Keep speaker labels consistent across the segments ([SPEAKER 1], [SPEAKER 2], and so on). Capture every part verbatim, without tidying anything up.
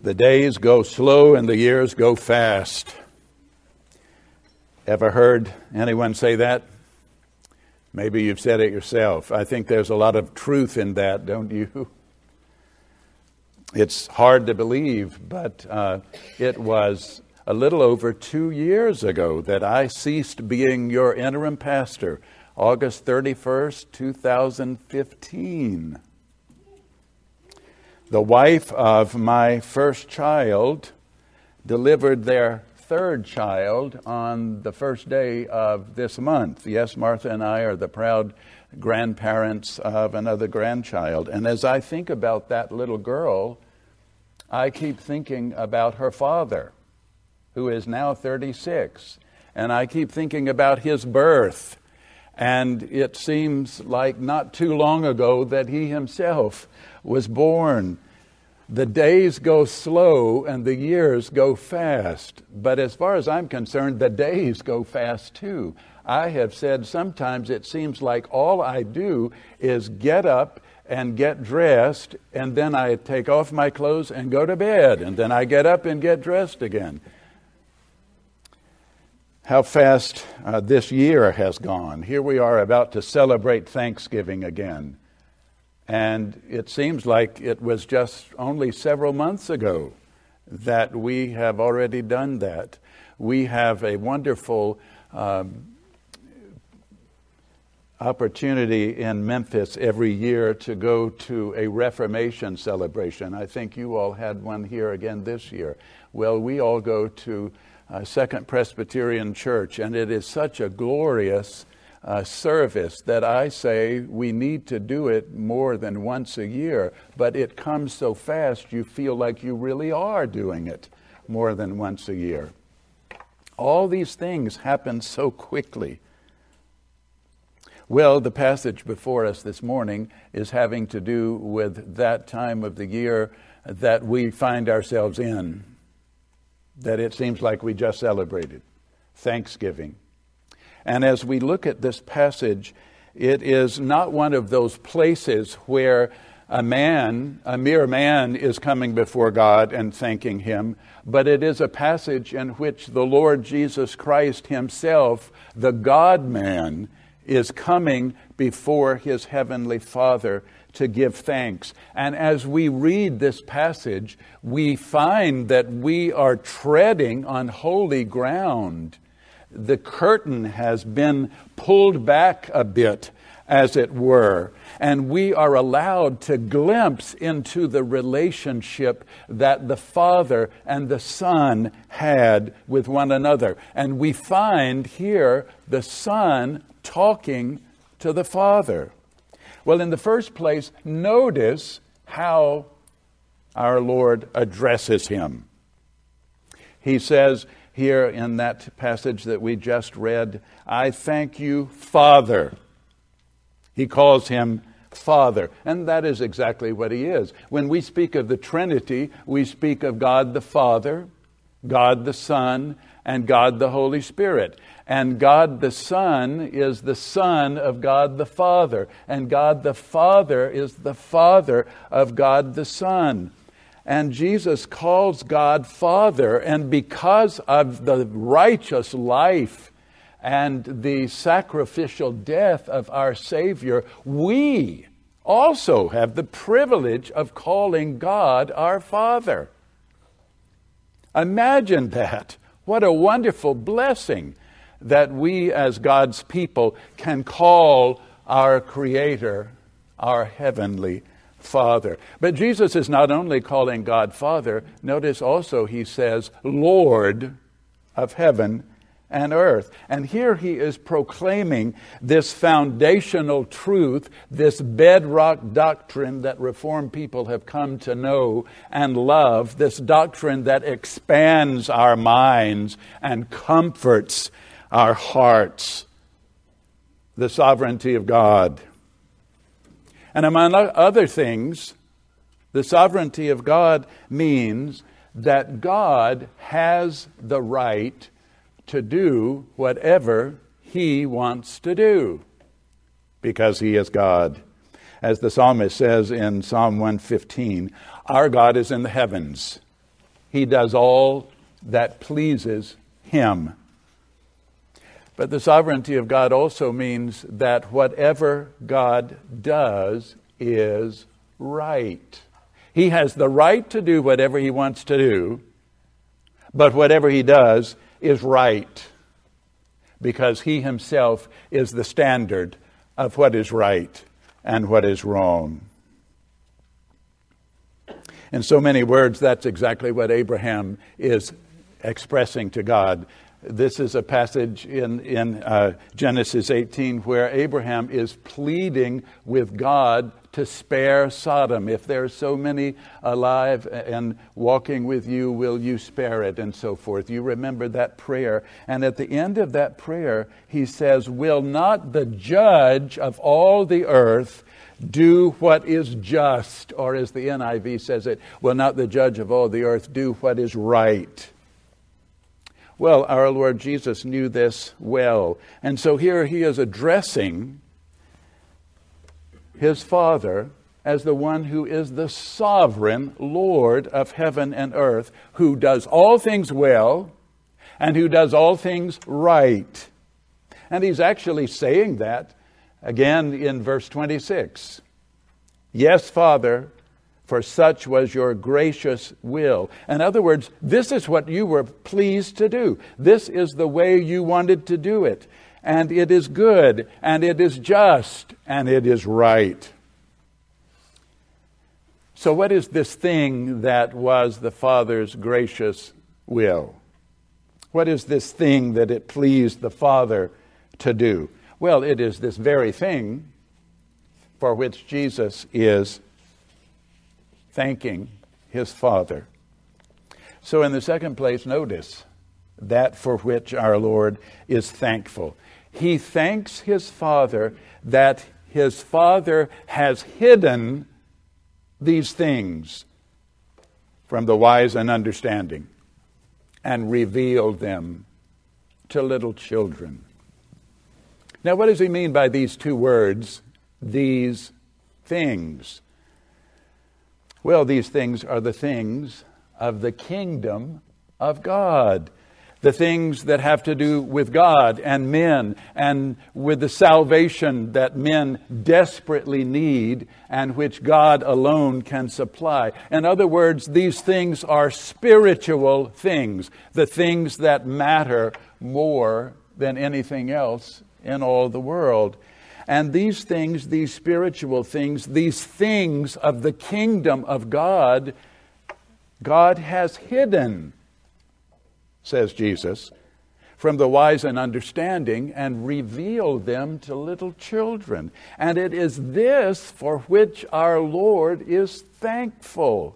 [SPEAKER 1] The days go slow and the years go fast. Ever heard anyone say that? Maybe you've said it yourself. I think there's a lot of truth in that, don't you? It's hard to believe, but uh, it was a little over two years ago that I ceased being your interim pastor, August thirty-first, two thousand fifteen. The wife of my first child delivered their third child on the first day of this month. Yes, Martha and I are the proud grandparents of another grandchild. And as I think about that little girl, I keep thinking about her father, who is now thirty-six. And I keep thinking about his birth. And it seems like not too long ago that he himself was born. The days go slow and the years go fast. But as far as I'm concerned, the days go fast too. I have said sometimes it seems like all I do is get up and get dressed, and then I take off my clothes and go to bed, and then I get up and get dressed again. How fast uh, this year has gone. Here we are about to celebrate Thanksgiving again. And it seems like it was just only several months ago that we have already done that. We have a wonderful um, opportunity in Memphis every year to go to a Reformation celebration. I think you all had one here again this year. Well, we all go to uh, Second Presbyterian Church, and it is such a glorious Uh, service that I say we need to do it more than once a year, but it comes so fast you feel like you really are doing it more than once a year. All these things happen so quickly. Well, the passage before us this morning is having to do with that time of the year that we find ourselves in, that it seems like we just celebrated, Thanksgiving. And as we look at this passage, it is not one of those places where a man, a mere man, is coming before God and thanking Him, but it is a passage in which the Lord Jesus Christ Himself, the God-man, is coming before His Heavenly Father to give thanks. And as we read this passage, we find that we are treading on holy ground. The curtain has been pulled back a bit, as it were, and we are allowed to glimpse into the relationship that the Father and the Son had with one another. And we find here the Son talking to the Father. Well, in the first place, notice how our Lord addresses Him. He says, here in that passage that we just read, I thank you, Father. He calls Him Father, and that is exactly what He is. When we speak of the Trinity, we speak of God the Father, God the Son, and God the Holy Spirit. And God the Son is the Son of God the Father, and God the Father is the Father of God the Son. And Jesus calls God Father, and because of the righteous life and the sacrificial death of our Savior, we also have the privilege of calling God our Father. Imagine that. What a wonderful blessing that we as God's people can call our Creator our Heavenly Father. But Jesus is not only calling God Father, notice also He says, Lord of heaven and earth. And here He is proclaiming this foundational truth, this bedrock doctrine that Reformed people have come to know and love, this doctrine that expands our minds and comforts our hearts, the sovereignty of God. And among other things, the sovereignty of God means that God has the right to do whatever He wants to do, because He is God. As the psalmist says in Psalm one fifteen, our God is in the heavens. He does all that pleases him. But the sovereignty of God also means that whatever God does is right. He has the right to do whatever he wants to do, but whatever he does is right, because he himself is the standard of what is right and what is wrong. In so many words, that's exactly what Abraham is expressing to God. This is a passage in, in uh, Genesis eighteen where Abraham is pleading with God to spare Sodom. If there are so many alive and walking with you, will you spare it? And so forth. You remember that prayer. And at the end of that prayer, he says, will not the judge of all the earth do what is just? Or as the N I V says it, will not the judge of all the earth do what is right? Well, our Lord Jesus knew this well. And so here he is addressing his Father as the one who is the sovereign Lord of heaven and earth, who does all things well and who does all things right. And he's actually saying that again in verse twenty-six. Yes, Father, for such was your gracious will. In other words, this is what you were pleased to do. This is the way you wanted to do it. And it is good, and it is just, and it is right. So what is this thing that was the Father's gracious will? What is this thing that it pleased the Father to do? Well, it is this very thing for which Jesus is thanking his Father. So in the second place, notice that for which our Lord is thankful. He thanks his Father that his Father has hidden these things from the wise and understanding and revealed them to little children. Now, what does he mean by these two words, these things? Well, these things are the things of the kingdom of God. The things that have to do with God and men and with the salvation that men desperately need and which God alone can supply. In other words, these things are spiritual things, the things that matter more than anything else in all the world. And these things, these spiritual things, these things of the kingdom of God, God has hidden, says Jesus, from the wise and understanding and revealed them to little children. And it is this for which our Lord is thankful.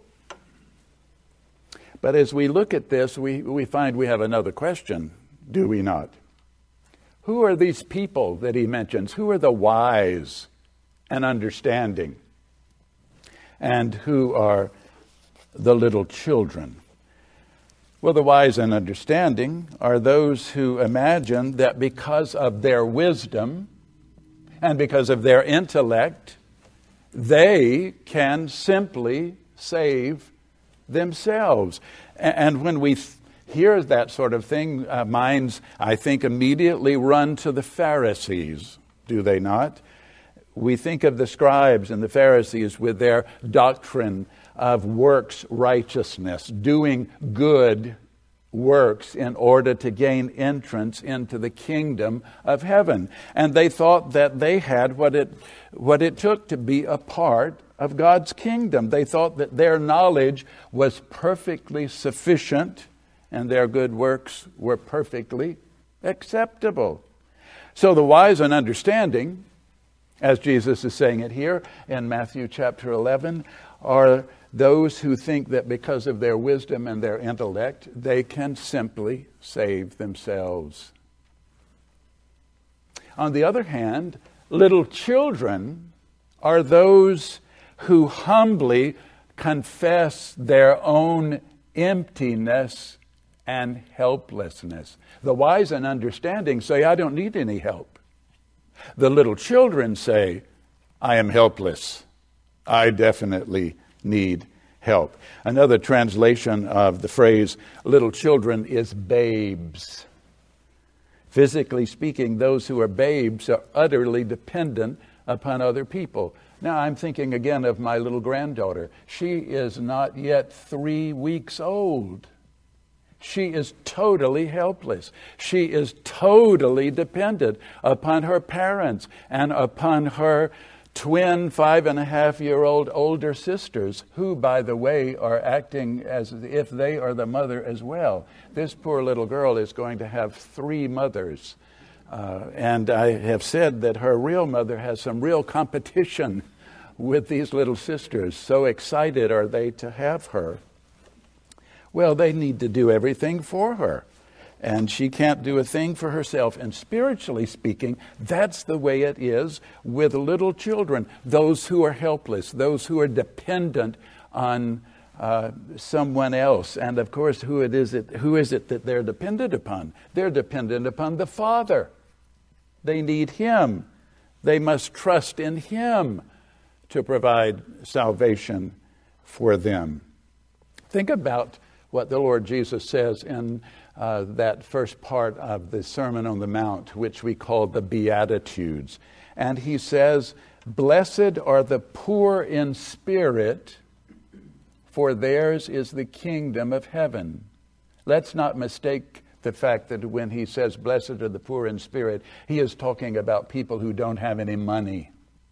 [SPEAKER 1] But as we look at this, we, we find we have another question, do we not? Who are these people that he mentions? Who are the wise and understanding? And who are the little children? Well, the wise and understanding are those who imagine that because of their wisdom and because of their intellect, they can simply save themselves. And when we hear that sort of thing, uh, minds, I think, immediately run to the Pharisees, do they not? We think of the scribes and the Pharisees with their doctrine of works righteousness, doing good works in order to gain entrance into the kingdom of heaven. And they thought that they had what it what it took to be a part of God's kingdom. They thought that their knowledge was perfectly sufficient and their good works were perfectly acceptable. So the wise and understanding, as Jesus is saying it here in Matthew chapter eleven, are those who think that because of their wisdom and their intellect, they can simply save themselves. On the other hand, little children are those who humbly confess their own emptiness and helplessness. The wise and understanding say, I don't need any help. The little children say, I am helpless. I definitely need help. Another translation of the phrase little children is babes. Physically speaking, those who are babes are utterly dependent upon other people. Now, I'm thinking again of my little granddaughter. She is not yet three weeks old. She is totally helpless. She is totally dependent upon her parents and upon her twin five and a half year old older sisters, who, by the way, are acting as if they are the mother as well. This poor little girl is going to have three mothers. Uh, and I have said that her real mother has some real competition with these little sisters. So excited are they to have her. Well, they need to do everything for her. And she can't do a thing for herself. And spiritually speaking, that's the way it is with little children, those who are helpless, those who are dependent on uh, someone else. And of course, who it is it, who is it that they're dependent upon? They're dependent upon the Father. They need Him. They must trust in Him to provide salvation for them. Think about what the Lord Jesus says in uh, that first part of the Sermon on the Mount, which we call the Beatitudes. And He says, "Blessed are the poor in spirit, for theirs is the kingdom of heaven." Let's not mistake the fact that when He says, "Blessed are the poor in spirit," He is talking about people who don't have any money.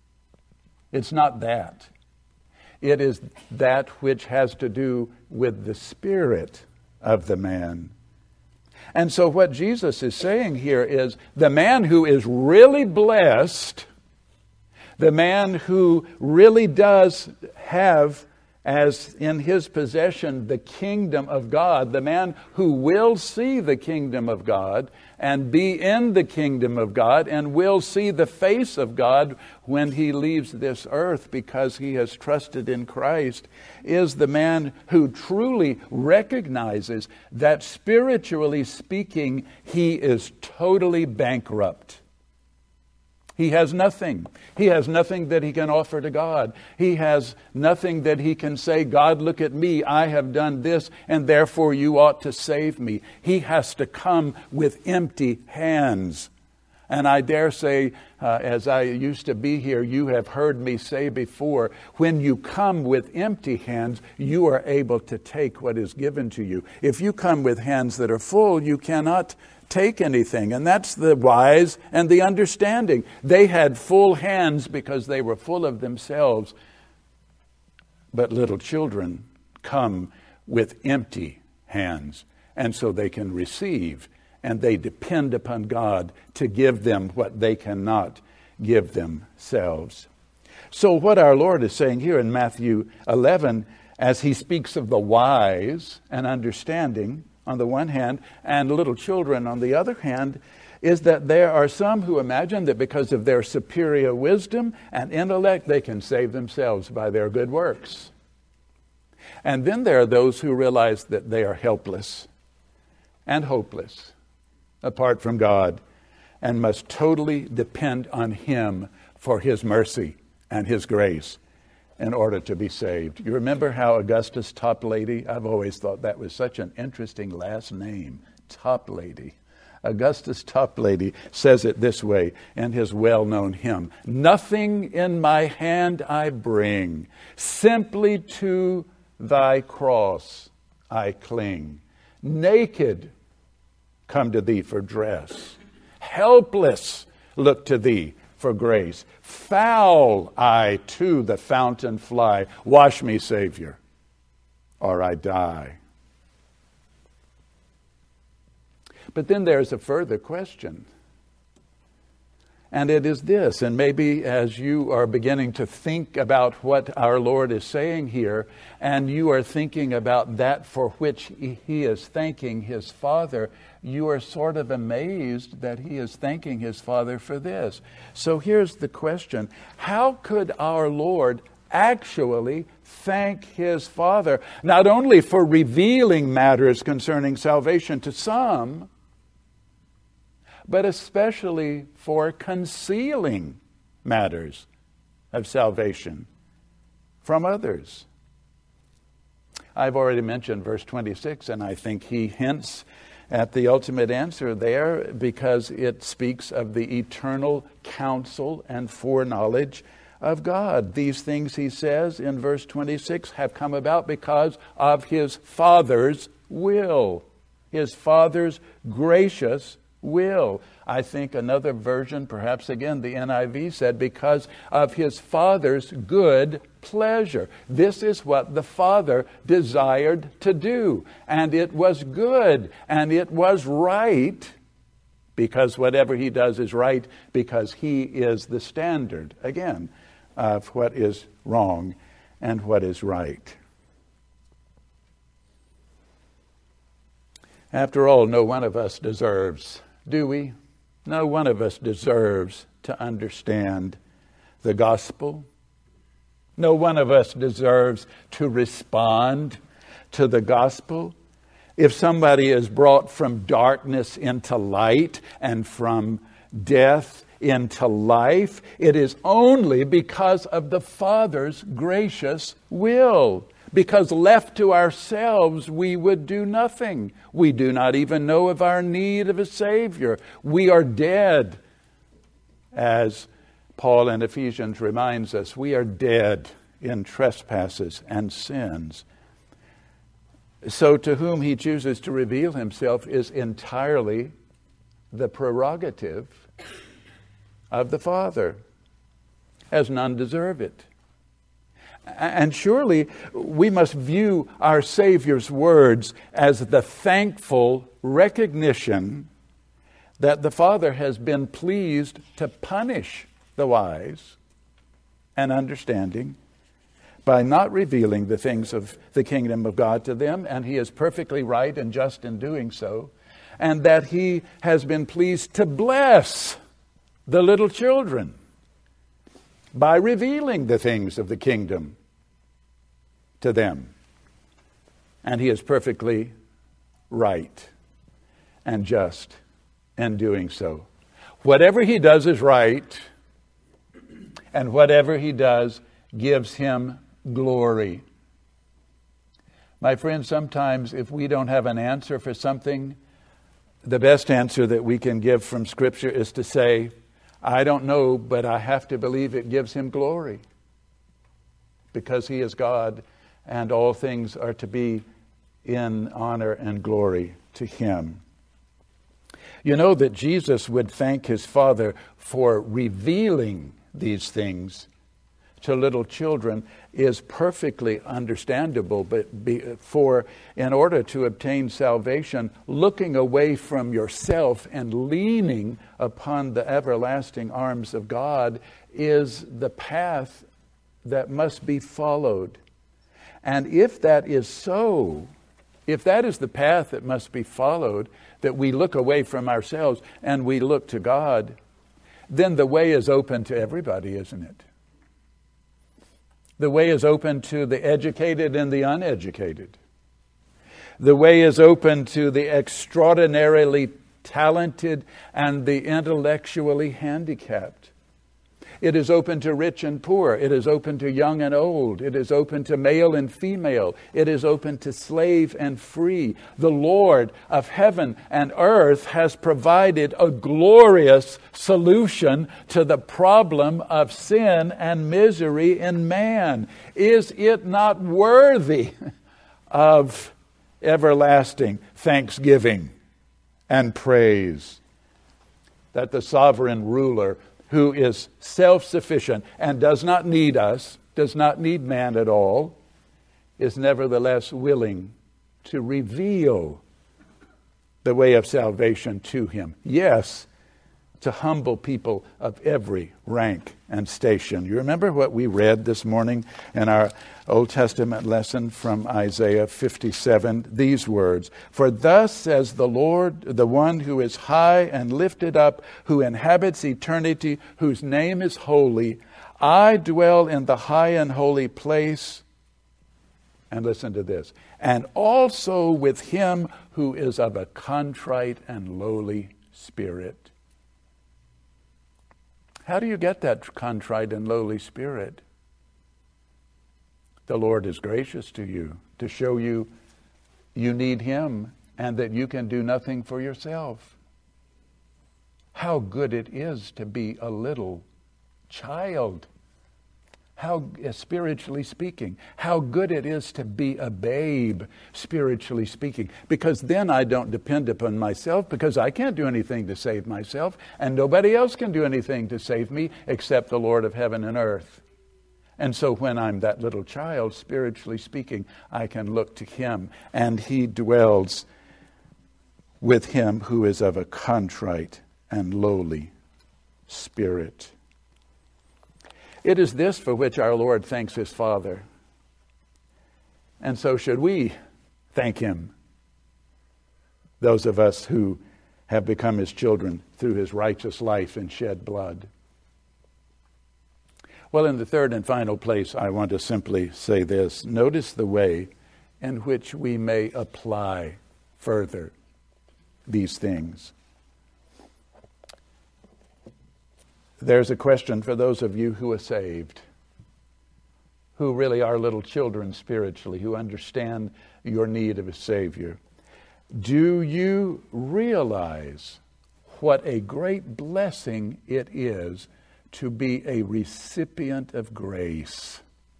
[SPEAKER 1] It's not that. It is that which has to do with the spirit of the man. And so what Jesus is saying here is the man who is really blessed, the man who really does have as in his possession the kingdom of God, the man who will see the kingdom of God and be in the kingdom of God and will see the face of God when he leaves this earth because he has trusted in Christ, is the man who truly recognizes that spiritually speaking, he is totally bankrupt. He has nothing. He has nothing that he can offer to God. He has nothing that he can say, "God, look at me. I have done this, and therefore you ought to save me." He has to come with empty hands. And I dare say, uh, as I used to be here, you have heard me say before, when you come with empty hands, you are able to take what is given to you. If you come with hands that are full, you cannot take anything. And that's the wise and the understanding. They had full hands because they were full of themselves. But little children come with empty hands. And so they can receive. And they depend upon God to give them what they cannot give themselves. So what our Lord is saying here in Matthew eleven, as he speaks of the wise and understanding on the one hand, and little children on the other hand, is that there are some who imagine that because of their superior wisdom and intellect, they can save themselves by their good works. And then there are those who realize that they are helpless and hopeless apart from God and must totally depend on Him for His mercy and His grace in order to be saved. You remember how Augustus Toplady, I've always thought that was such an interesting last name, Toplady. Augustus Toplady says it this way in his well-known hymn: "Nothing in my hand I bring, simply to thy cross I cling. Naked come to thee for dress, helpless look to thee for grace. Foul I to the fountain fly. Wash me, Savior, or I die." But then there's a further question. And it is this, and maybe as you are beginning to think about what our Lord is saying here, and you are thinking about that for which He is thanking His Father, you are sort of amazed that He is thanking His Father for this. So here's the question: how could our Lord actually thank His Father, not only for revealing matters concerning salvation to some, but especially for concealing matters of salvation from others? I've already mentioned verse twenty-six, and I think he hints at the ultimate answer there because it speaks of the eternal counsel and foreknowledge of God. These things, he says in verse twenty-six, have come about because of his Father's will. His Father's gracious will. I think another version, perhaps again the N I V, said because of his Father's good pleasure. This is what the Father desired to do. And it was good. And it was right. Because whatever he does is right. Because he is the standard, again, of what is wrong and what is right. After all, no one of us deserves, do we? No one of us deserves to understand the gospel. No one of us deserves to respond to the gospel. If somebody is brought from darkness into light and from death into life, it is only because of the Father's gracious will. Because left to ourselves, we would do nothing. We do not even know of our need of a Savior. We are dead. As Paul in Ephesians reminds us, we are dead in trespasses and sins. So to whom he chooses to reveal himself is entirely the prerogative of the Father, as none deserve it. And surely we must view our Savior's words as the thankful recognition that the Father has been pleased to punish the wise and understanding by not revealing the things of the kingdom of God to them, and he is perfectly right and just in doing so, and that he has been pleased to bless the little children by revealing the things of the kingdom to them. And he is perfectly right and just in doing so. Whatever he does is right, and whatever he does gives him glory. My friends, sometimes if we don't have an answer for something, the best answer that we can give from Scripture is to say, I don't know, but I have to believe it gives him glory. Because he is God, and all things are to be in honor and glory to him. You know that Jesus would thank his Father for revealing these things to little children is perfectly understandable, but be, for in order to obtain salvation, looking away from yourself and leaning upon the everlasting arms of God is the path that must be followed. And if that is so, if that is the path that must be followed, that we look away from ourselves and we look to God, then the way is open to everybody, isn't it? The way is open to the educated and the uneducated. The way is open to the extraordinarily talented and the intellectually handicapped. It is open to rich and poor. It is open to young and old. It is open to male and female. It is open to slave and free. The Lord of heaven and earth has provided a glorious solution to the problem of sin and misery in man. Is it not worthy of everlasting thanksgiving and praise that the sovereign ruler, who is self-sufficient and does not need us, does not need man at all, is nevertheless willing to reveal the way of salvation to him? Yes, to humble people of every rank and station. You remember what we read this morning in our Old Testament lesson from Isaiah fifty-seven? These words, "For thus says the Lord, the one who is high and lifted up, who inhabits eternity, whose name is holy. I dwell in the high and holy place," and listen to this, "and also with him who is of a contrite and lowly spirit." How do you get that contrite and lowly spirit? The Lord is gracious to you to show you you need Him and that you can do nothing for yourself. How good it is to be a little child. How, spiritually speaking, how good it is to be a babe, spiritually speaking. Because then I don't depend upon myself, because I can't do anything to save myself, and nobody else can do anything to save me except the Lord of heaven and earth. And so when I'm that little child, spiritually speaking, I can look to Him, and He dwells with him who is of a contrite and lowly spirit. It is this for which our Lord thanks His Father. And so should we thank Him, those of us who have become His children through His righteous life and shed blood. Well, in the third and final place, I want to simply say this. Notice the way in which we may apply further these things. There's a question for those of you who are saved, who really are little children spiritually, who understand your need of a Savior. Do you realize what a great blessing it is to be a recipient of grace?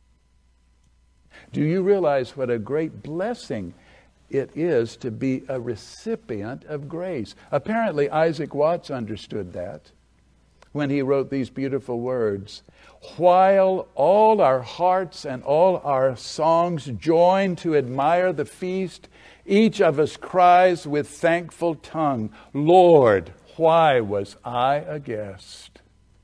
[SPEAKER 1] Do you realize what a great blessing it is to be a recipient of grace? Apparently, Isaac Watts understood that when he wrote these beautiful words. While all our hearts and all our songs join to admire the feast, each of us cries with thankful tongue, Lord, why was I a guest?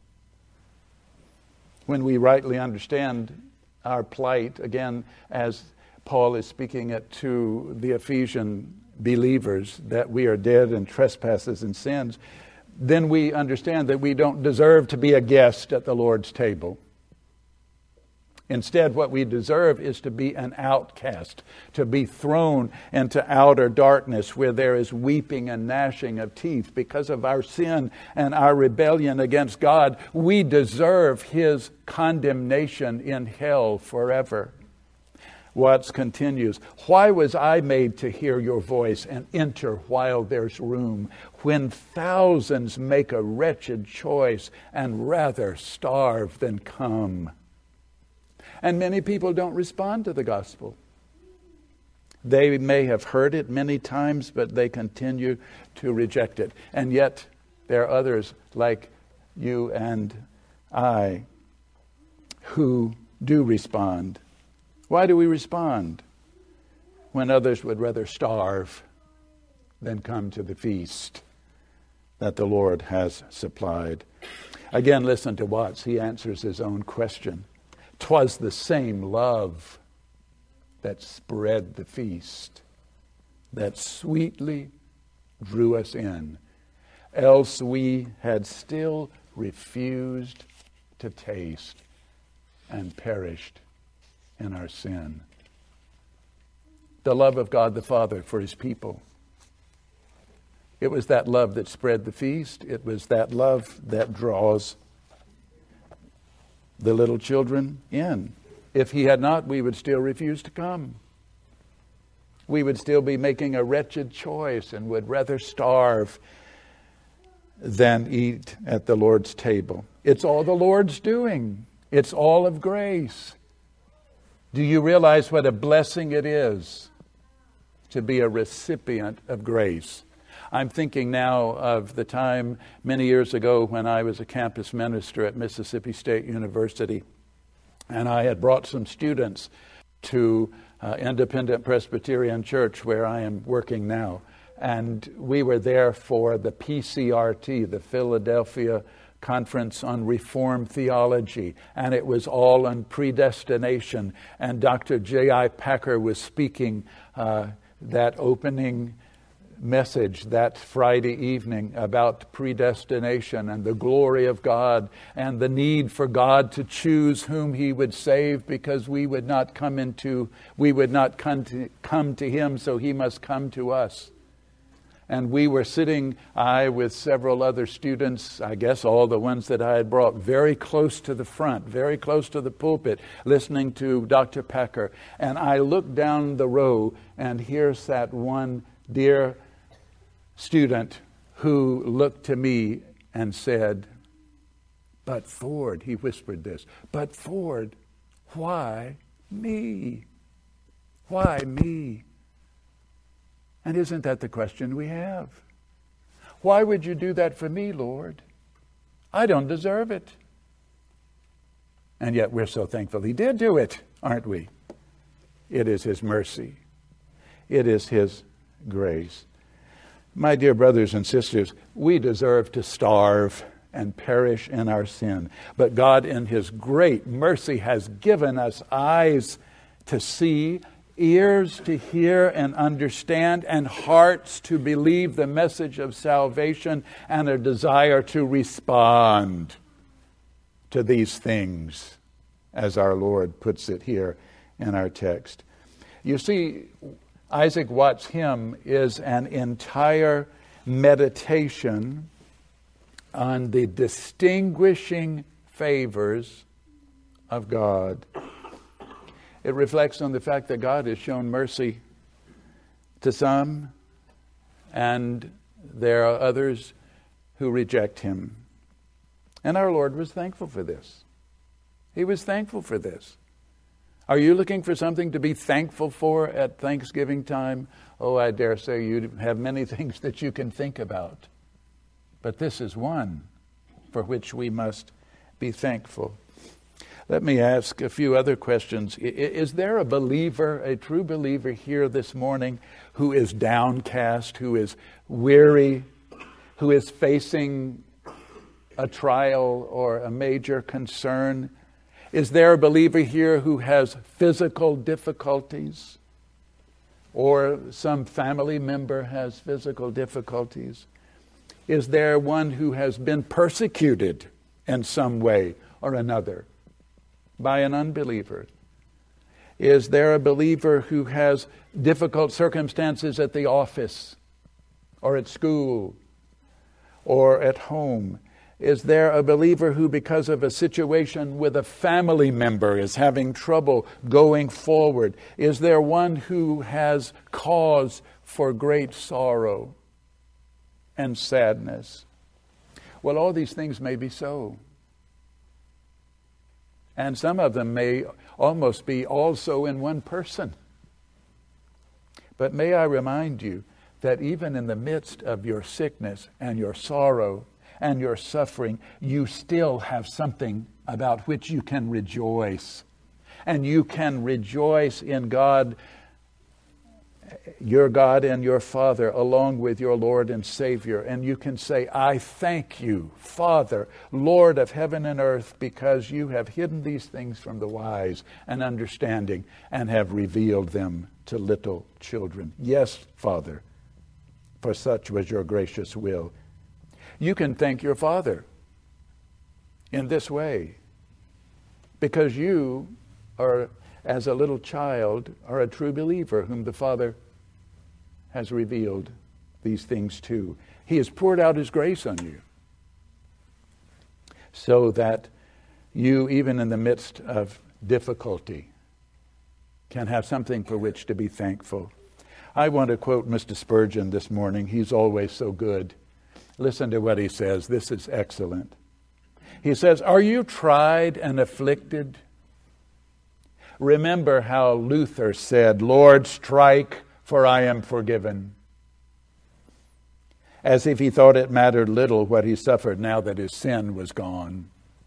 [SPEAKER 1] When we rightly understand our plight, again, as Paul is speaking it to the Ephesian believers, that we are dead in trespasses and sins, then we understand that we don't deserve to be a guest at the Lord's table. Instead, what we deserve is to be an outcast, to be thrown into outer darkness where there is weeping and gnashing of teeth. Because of our sin and our rebellion against God, we deserve His condemnation in hell forever. Watts continues, why was I made to hear your voice and enter while there's room, when thousands make a wretched choice and rather starve than come? And many people don't respond to the gospel. They may have heard it many times, but they continue to reject it. And yet there are others like you and I who do respond. Why do we respond when others would rather starve than come to the feast that the Lord has supplied? Again, listen to Watts. He answers his own question. 'Twas the same love that spread the feast, that sweetly drew us in, else we had still refused to taste and perished in our sin. The love of God the Father for His people. It was that love that spread the feast. It was that love that draws the little children in. If He had not, we would still refuse to come. We would still be making a wretched choice and would rather starve than eat at the Lord's table. It's all the Lord's doing. It's all of grace. Do you realize what a blessing it is to be a recipient of grace? I'm thinking now of the time many years ago when I was a campus minister at Mississippi State University, and I had brought some students to uh, Independent Presbyterian Church where I am working now. And we were there for the P C R T, the Philadelphia Conference on Reformed Theology, and it was all on predestination. And Doctor J I Packer was speaking uh, that opening message that Friday evening about predestination and the glory of God and the need for God to choose whom He would save, because we would not come into, we would not come to, come to Him, so He must come to us. And we were sitting, I with several other students, I guess all the ones that I had brought, very close to the front, very close to the pulpit, listening to Doctor Packer. And I looked down the row, and here sat one dear student who looked to me and said, "But Ford," he whispered this, "but Ford, why me? Why me?" And isn't that the question we have? Why would you do that for me, Lord? I don't deserve it. And yet we're so thankful He did do it, aren't we? It is His mercy. It is His grace. My dear brothers and sisters, we deserve to starve and perish in our sin. But God, in His great mercy, has given us eyes to see, ears to hear and understand, and hearts to believe the message of salvation, and a desire to respond to these things, as our Lord puts it here in our text. You see, Isaac Watts' hymn is an entire meditation on the distinguishing favors of God. It reflects on the fact that God has shown mercy to some, and there are others who reject Him. And our Lord was thankful for this. He was thankful for this. Are you looking for something to be thankful for at Thanksgiving time? Oh, I dare say you have many things that you can think about. But this is one for which we must be thankful. Let me ask a few other questions. Is there a believer, a true believer here this morning who is downcast, who is weary, who is facing a trial or a major concern? Is there a believer here who has physical difficulties, or some family member has physical difficulties? Is there one who has been persecuted in some way or another by an unbeliever? Is there a believer who has difficult circumstances at the office or at school or at home? Is there a believer who, because of a situation with a family member, is having trouble going forward? Is there one who has cause for great sorrow and sadness? Well, all these things may be so. And some of them may almost be also in one person. But may I remind you that even in the midst of your sickness and your sorrow and your suffering, you still have something about which you can rejoice. And you can rejoice in God, your God and your Father, along with your Lord and Savior. And you can say, "I thank you, Father, Lord of heaven and earth, because you have hidden these things from the wise and understanding and have revealed them to little children." Yes, Father, for such was your gracious will. You can thank your Father in this way, because you are, as a little child, are a true believer whom the Father has revealed these things to. He has poured out His grace on you so that you, even in the midst of difficulty, can have something for which to be thankful. I want to quote Mister Spurgeon this morning. He's always so good. Listen to what he says. This is excellent. He says, "Are you tried and afflicted? Remember how Luther said, 'Lord, strike, for I am forgiven,' as if he thought it mattered little what he suffered now that his sin was gone."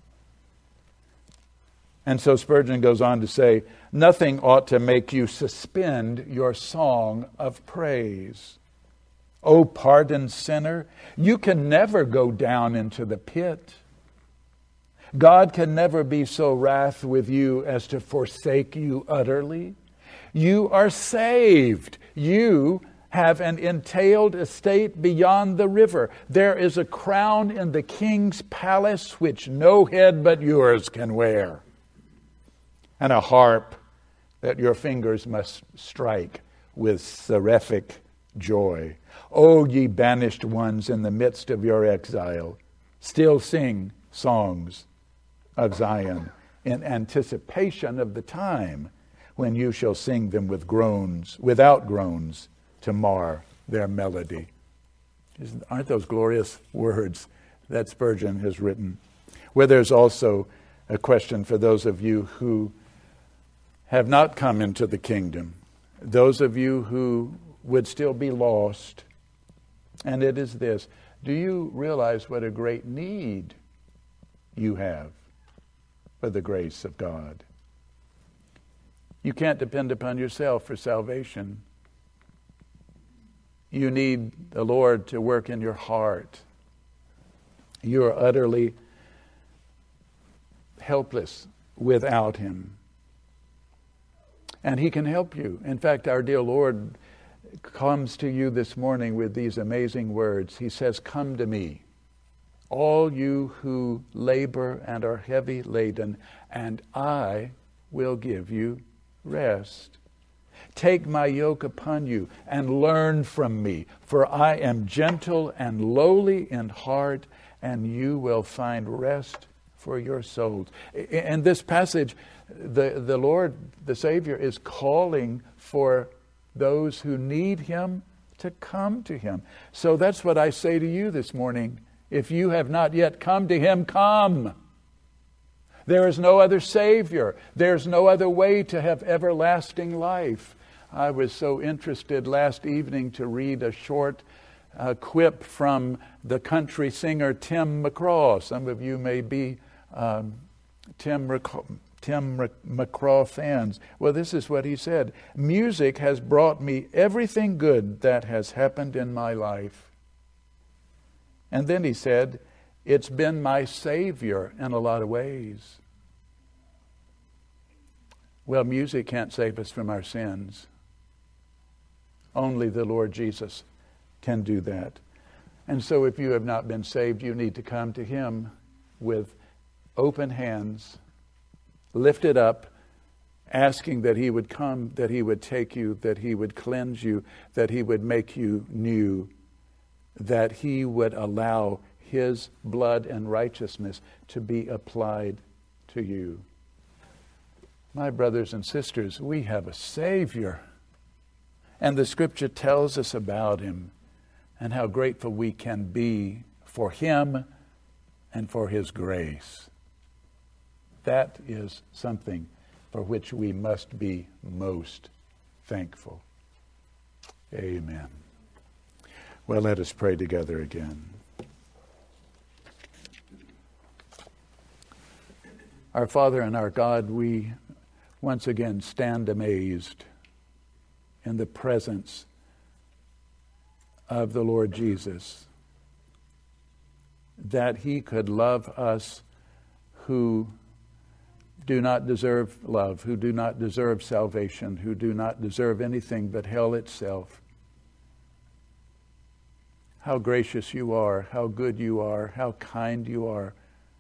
[SPEAKER 1] And so Spurgeon goes on to say, "Nothing ought to make you suspend your song of praise. O pardoned sinner, you can never go down into the pit. God can never be so wrath with you as to forsake you utterly. You are saved. You have an entailed estate beyond the river. There is a crown in the king's palace which no head but yours can wear, and a harp that your fingers must strike with seraphic joy. O ye banished ones in the midst of your exile, still sing songs of Zion in anticipation of the time when you shall sing them with groans, without groans, to mar their melody. Isn't, aren't those glorious words that Spurgeon has written? Where there's also a question for those of you who have not come into the kingdom, those of you who would still be lost. And it is this: do you realize what a great need you have for the grace of God? You can't depend upon yourself for salvation. You need the Lord to work in your heart. You are utterly helpless without Him. And He can help you. In fact, our dear Lord comes to you this morning with these amazing words. He says, "Come to me, all you who labor and are heavy laden, and I will give you rest. Take my yoke upon you and learn from me, for I am gentle and lowly in heart, and you will find rest for your souls." In this passage, the, the Lord, the Savior, is calling for those who need Him to come to Him. So that's what I say to you this morning. If you have not yet come to Him, come. There is no other Savior. There's no other way to have everlasting life. I was so interested last evening to read a short uh, quip from the country singer Tim McGraw. Some of you may be um, Tim McGraw. Tim McGraw fans. Well, this is what he said: "Music has brought me everything good that has happened in my life." And then he said, "It's been my Savior in a lot of ways." Well, music can't save us from our sins. Only the Lord Jesus can do that. And so if you have not been saved, you need to come to Him with open hands, lifted up, asking that He would come, that He would take you, that He would cleanse you, that He would make you new, that He would allow His blood and righteousness to be applied to you. My brothers and sisters, we have a Savior, and the Scripture tells us about Him and how grateful we can be for Him and for His grace. That is something for which we must be most thankful. Amen. Well, let us pray together again. Our Father and our God, we once again stand amazed in the presence of the Lord Jesus, that He could love us who do not deserve love, who do not deserve salvation, who do not deserve anything but hell itself. How gracious You are, how good You are, how kind You are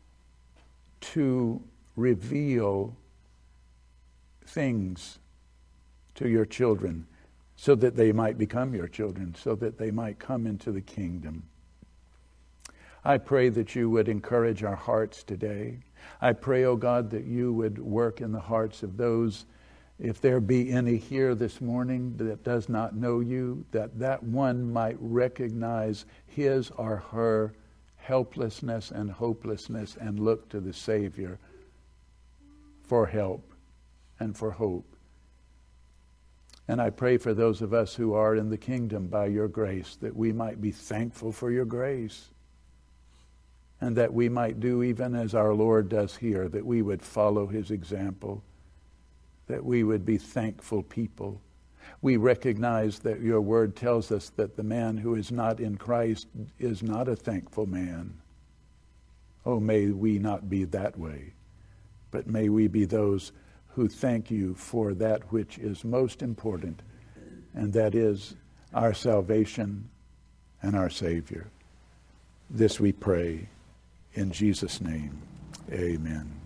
[SPEAKER 1] to reveal things to Your children so that they might become Your children, so that they might come into the kingdom. I pray that You would encourage our hearts today. I pray, O God, that You would work in the hearts of those, if there be any here this morning that does not know You, that that one might recognize his or her helplessness and hopelessness and look to the Savior for help and for hope. And I pray for those of us who are in the kingdom by Your grace, that we might be thankful for Your grace, and that we might do even as our Lord does here, that we would follow His example, that we would be thankful people. We recognize that Your word tells us that the man who is not in Christ is not a thankful man. Oh, may we not be that way, but may we be those who thank You for that which is most important, and that is our salvation and our Savior. This we pray in Jesus' name. Amen.